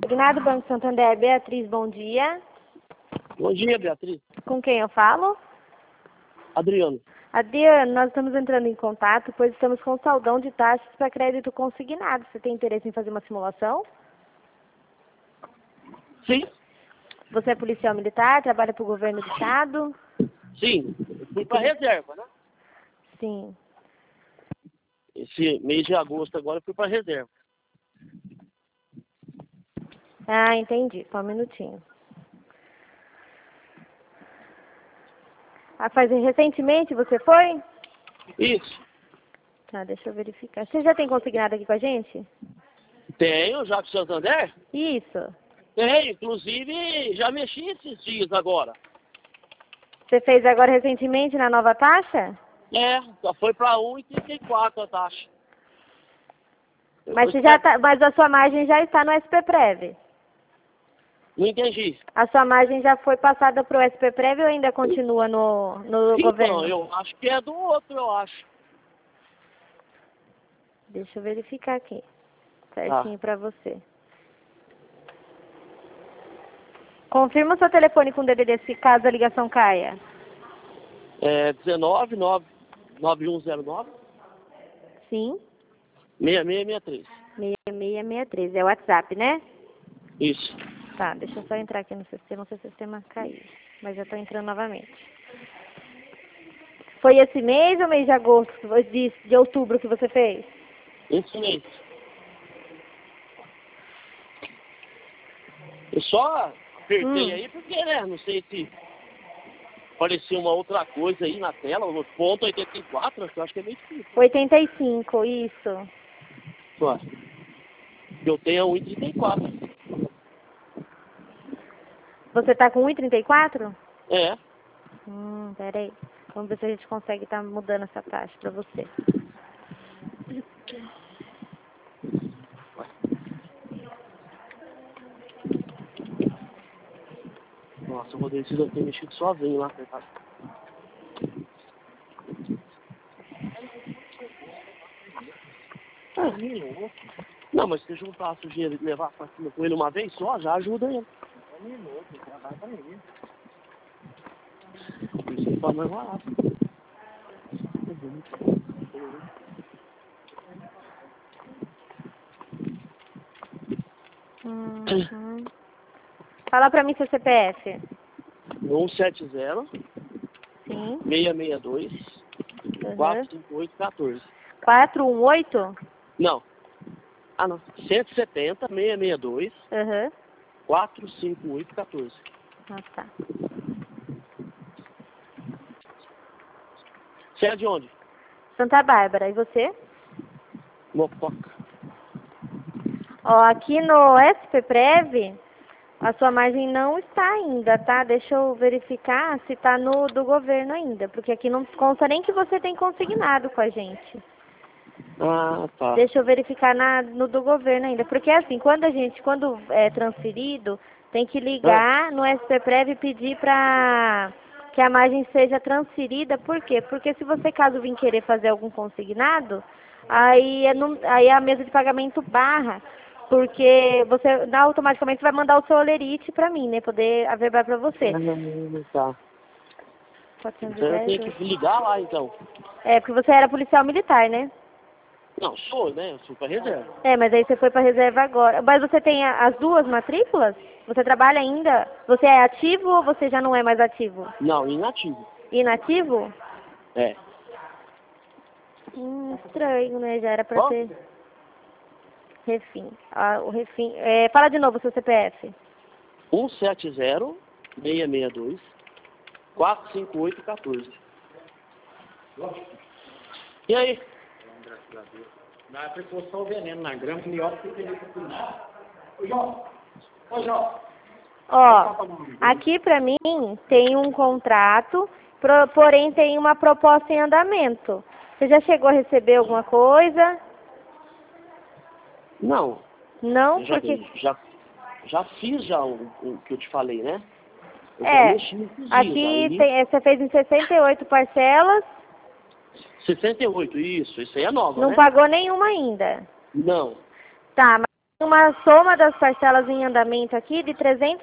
Consignado Banco Santander, Beatriz, bom dia. Bom dia, Beatriz. Com quem eu falo? Adriano. Adriano, nós estamos entrando em contato, pois estamos com saldão de taxas para crédito consignado. Você tem interesse em fazer uma simulação? Sim. Você é policial militar, trabalha para o governo do estado? Sim. Fui para reserva, né? Sim. Esse mês de agosto agora eu fui para reserva. Ah, entendi. Só um minutinho. Recentemente você foi? Isso. Tá, deixa eu verificar. Você já tem consignado aqui com a gente? Tenho, já com o Santander? Isso. Tenho, inclusive já mexi esses dias agora. Você fez agora recentemente na nova taxa? É, já foi para 1,34 a taxa. Mas, mas a sua margem já está no SPPrev. Não entendi. A sua margem já foi passada para o SPPrev ou ainda continua no governo? Então, eu acho que é do outro, eu acho. Deixa eu verificar aqui, certinho para você. Confirma o seu telefone com DDD se caso a ligação caia. É 9109. Sim. 6663. 6663, é o WhatsApp, né? Isso. Tá, deixa eu só entrar aqui no sistema, se o sistema cair. Mas já estou entrando novamente. Foi esse mês ou mês de agosto, de outubro que você fez? Esse mês. Eu só apertei aí porque, né, não sei se apareceu uma outra coisa aí na tela, no ponto 84, eu acho que é meio difícil. 85, isso. Só. Eu tenho 1,34. Você tá com 1,34? É. Peraí. Vamos ver se a gente consegue estar mudando essa taxa pra você. Nossa, o Rodrigo deve ter mexido sozinho lá, coitado. Não, mas se juntar o dinheiro e levar pra cima com ele uma vez só, já ajuda ele. Por isso ele faz mais barato. Fala pra mim seu CPF. 170 Sim. 662 45814. 418? Não. Ah, não. 170 662 45814. Ah, tá. Você é de onde? Santa Bárbara, e você? Mococa. Ó, aqui no SPPrev, a sua margem não está ainda, tá? Deixa eu verificar se tá no do governo ainda, porque aqui não consta nem que você tem consignado com a gente. Ah, tá. Deixa eu verificar no do governo ainda, porque assim, quando é transferido, tem que ligar no SPPrev e pedir para que a margem seja transferida. Por quê? Porque se você, caso vir querer fazer algum consignado, aí a mesa de pagamento barra, porque você automaticamente vai mandar o seu olerite para mim, né? Poder averbar para você. Tá. 410, Então eu tenho que ligar lá, então. É, porque você era policial militar, né? Não, sou, né? Eu sou pra reserva. É, mas aí você foi para reserva agora. Mas você tem as duas matrículas? Você trabalha ainda? Você é ativo ou você já não é mais ativo? Não, inativo. Inativo? É. Estranho, né? Já era para ser refim. O refim. Fala de novo o seu CPF. 170 662 45814. E aí? Na precaução o veneno na grama, melhor que ele cuidar. Ô, João. Ô, João. Ó, aqui pra mim tem um contrato, porém tem uma proposta em andamento. Você já chegou a receber alguma coisa? Não. Não, Eu porque... já fiz já o que eu te falei, né? Eu mexi nesses dias, aqui aí... você fez em 68 parcelas. 68, isso aí é nova, Não né? pagou nenhuma ainda. Não. Tá, Uma soma das parcelas em andamento aqui de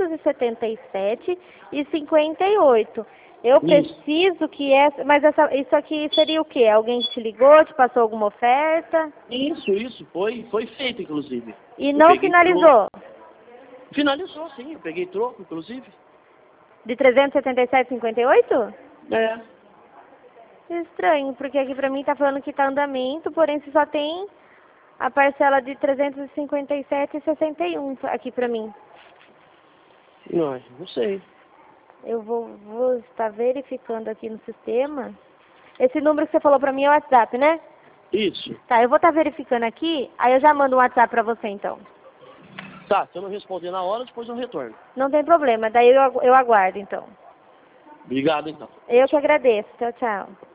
377,58. Eu preciso que essa... Mas isso aqui seria o quê? Alguém te ligou, te passou alguma oferta? Isso. Foi feito, inclusive. E não finalizou? Finalizou, sim. Eu peguei troco, inclusive. De 377,58? É. Estranho, porque aqui pra mim tá falando que tá andamento, porém você só tem a parcela de 357,61 aqui pra mim. Não sei. Eu vou estar verificando aqui no sistema. Esse número que você falou pra mim é o WhatsApp, né? Isso. Tá, eu vou estar verificando aqui, aí eu já mando um WhatsApp pra você então. Tá, se eu não responder na hora, depois eu retorno. Não tem problema, daí eu aguardo então. Obrigado, então. Eu que agradeço. Tchau, tchau.